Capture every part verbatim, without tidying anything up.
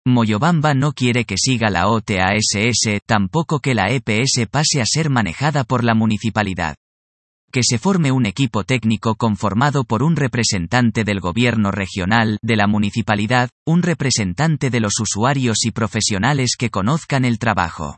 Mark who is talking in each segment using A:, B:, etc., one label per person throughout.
A: Moyobamba no quiere que siga la O T A S S, tampoco que la E P S pase a ser manejada por la municipalidad. Que se forme un equipo técnico conformado por un representante del gobierno regional, de la municipalidad, un representante de los usuarios y profesionales que conozcan el trabajo.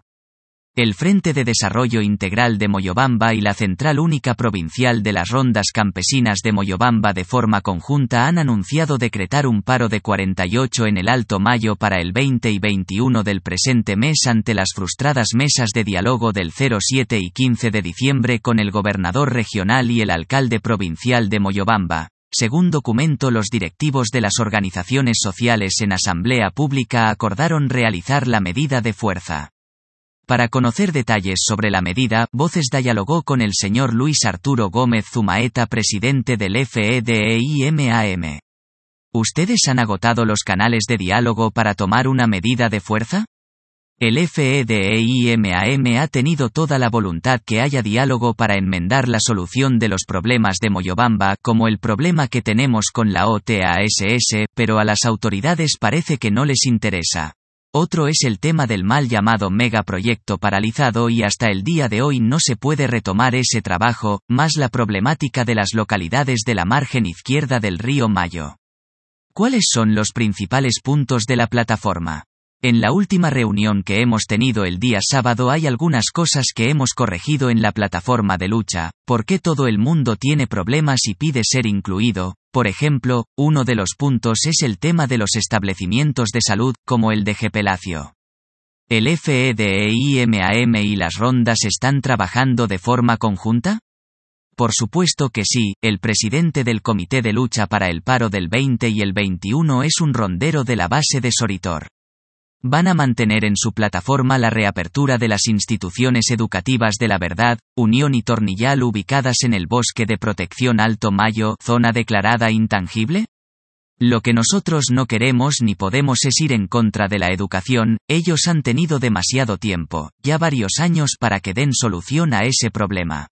A: El Frente de Desarrollo Integral de Moyobamba y la Central Única Provincial de las Rondas Campesinas de Moyobamba de forma conjunta han anunciado decretar un paro de cuarenta y ocho en el Alto Mayo para el veinte y veintiuno del presente mes ante las frustradas mesas de diálogo del cero siete y quince de diciembre con el gobernador regional y el alcalde provincial de Moyobamba. Según documento, los directivos de las organizaciones sociales en asamblea pública acordaron realizar la medida de fuerza. Para conocer detalles sobre la medida, Voces dialogó con el señor Luis Arturo Gómez Zumaeta, presidente del F E D E I M A M. ¿Ustedes han agotado los canales de diálogo para tomar una medida de fuerza? El F E D E I M A M ha tenido toda la voluntad que haya diálogo para enmendar la solución de los problemas de Moyobamba, como el problema que tenemos con la O T A S S, pero a las autoridades parece que no les interesa. Otro es el tema del mal llamado megaproyecto paralizado y hasta el día de hoy no se puede retomar ese trabajo, más la problemática de las localidades de la margen izquierda del río Mayo. ¿Cuáles son los principales puntos de la plataforma? En la última reunión que hemos tenido el día sábado hay algunas cosas que hemos corregido en la plataforma de lucha, porque todo el mundo tiene problemas y pide ser incluido. Por ejemplo, uno de los puntos es el tema de los establecimientos de salud, como el de Gepelacio. ¿El F E D E I M A M y las rondas están trabajando de forma conjunta? Por supuesto que sí, el presidente del Comité de Lucha para el Paro del veinte y el veintiuno es un rondero de la base de Soritor. Van a mantener en su plataforma la reapertura de las instituciones educativas de La Verdad, Unión y Tornillal ubicadas en el Bosque de Protección Alto Mayo, zona declarada intangible. Lo que nosotros no queremos ni podemos es ir en contra de la educación. Ellos han tenido demasiado tiempo, ya varios años, para que den solución a ese problema.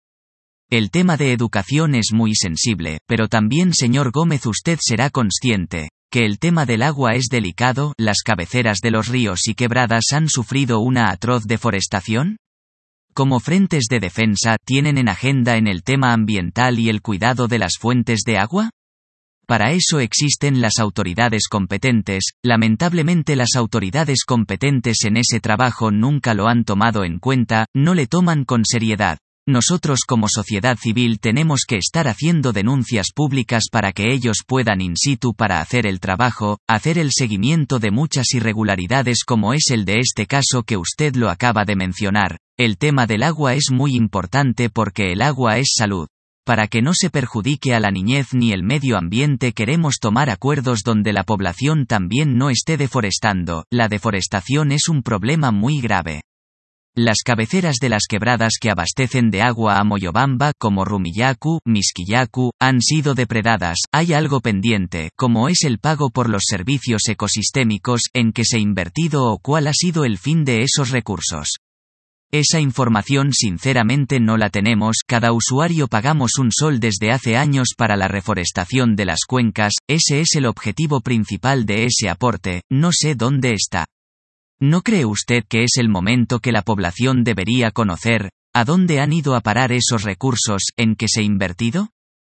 A: El tema de educación es muy sensible, pero también, señor Gómez, usted será consciente que el tema del agua es delicado. ¿Las cabeceras de los ríos y quebradas han sufrido una atroz deforestación? Como frentes de defensa, ¿tienen en agenda en el tema ambiental y el cuidado de las fuentes de agua? Para eso existen las autoridades competentes. Lamentablemente las autoridades competentes en ese trabajo nunca lo han tomado en cuenta, no le toman con seriedad. Nosotros como sociedad civil tenemos que estar haciendo denuncias públicas para que ellos puedan in situ para hacer el trabajo, hacer el seguimiento de muchas irregularidades como es el de este caso que usted lo acaba de mencionar. El tema del agua es muy importante porque el agua es salud. Para que no se perjudique a la niñez ni el medio ambiente queremos tomar acuerdos donde la población también no esté deforestando. La deforestación es un problema muy grave. Las cabeceras de las quebradas que abastecen de agua a Moyobamba, como Rumillacu, Misquillacu, han sido depredadas. Hay algo pendiente, como es el pago por los servicios ecosistémicos, en que se ha invertido o cuál ha sido el fin de esos recursos. Esa información sinceramente no la tenemos. Cada usuario pagamos un sol desde hace años para la reforestación de las cuencas. Ese es el objetivo principal de ese aporte. No sé dónde está. ¿No cree usted que es el momento que la población debería conocer a dónde han ido a parar esos recursos en que se ha invertido?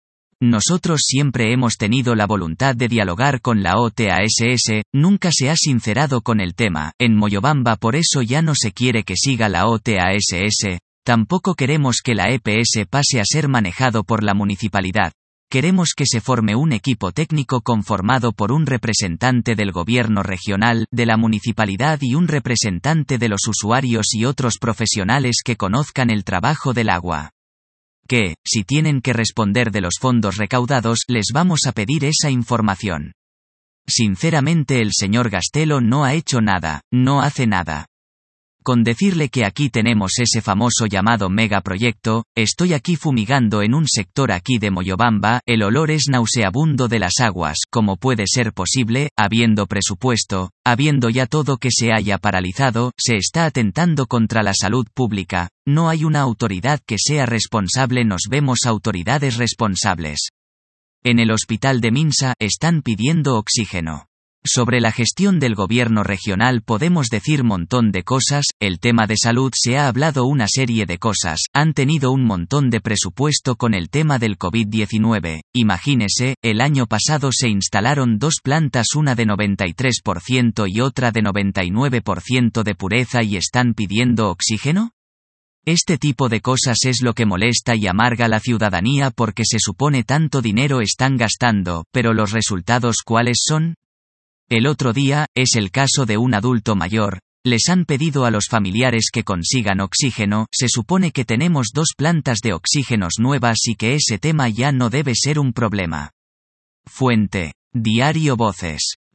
A: Nosotros siempre hemos tenido la voluntad de dialogar con la O T A S S, nunca se ha sincerado con el tema. En Moyobamba por eso ya no se quiere que siga la O T A S S, tampoco queremos que la E P S pase a ser manejado por la municipalidad. Queremos que se forme un equipo técnico conformado por un representante del gobierno regional, de la municipalidad y un representante de los usuarios y otros profesionales que conozcan el trabajo del agua. Que, si tienen que responder de los fondos recaudados, les vamos a pedir esa información. Sinceramente el señor Gastelo no ha hecho nada, no hace nada. Con decirle que aquí tenemos ese famoso llamado megaproyecto, estoy aquí fumigando en un sector aquí de Moyobamba, el olor es nauseabundo de las aguas. ¿Cómo puede ser posible, habiendo presupuesto, habiendo ya todo que se haya paralizado, se está atentando contra la salud pública? No hay una autoridad que sea responsable, nos vemos autoridades responsables. En el hospital de Minsa están pidiendo oxígeno. Sobre la gestión del gobierno regional podemos decir montón de cosas, el tema de salud se ha hablado una serie de cosas, han tenido un montón de presupuesto con el tema del COVID diecinueve, imagínese, el año pasado se instalaron dos plantas, una de noventa y tres por ciento y otra de noventa y nueve por ciento de pureza y están pidiendo oxígeno. Este tipo de cosas es lo que molesta y amarga a la ciudadanía porque se supone tanto dinero están gastando, pero los resultados ¿cuáles son? El otro día, es el caso de un adulto mayor, les han pedido a los familiares que consigan oxígeno, se supone que tenemos dos plantas de oxígenos nuevas y que ese tema ya no debe ser un problema. Fuente: Diario Voces.